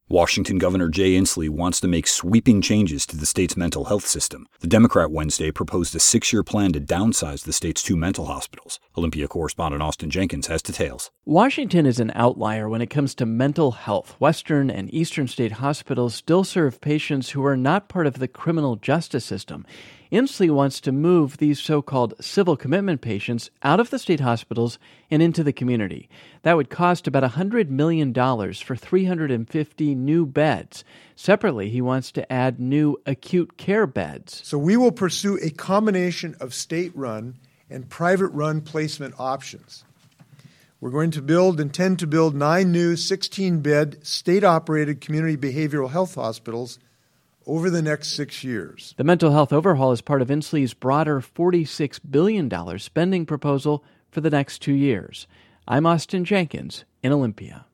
Washington Governor Jay Inslee wants to make sweeping changes to the state's mental health system. The Democrat Wednesday proposed a 6-year plan to downsize the state's 2 mental hospitals. Olympia correspondent Austin Jenkins has details. Washington is an outlier when it comes to mental health. Western and Eastern state hospitals still serve patients who are not part of the criminal justice system. Inslee wants to move these so-called civil commitment patients out of the state hospitals and into the community. That would cost about $100 million for 350 new beds. Separately, he wants to add new acute care beds. So we will pursue a combination of state-run and private-run placement options. We're going to intend to build 9 new 16-bed state-operated community behavioral health hospitals over the next 6 years. The mental health overhaul is part of Inslee's broader $46 billion spending proposal for the next 2 years. I'm Austin Jenkins in Olympia.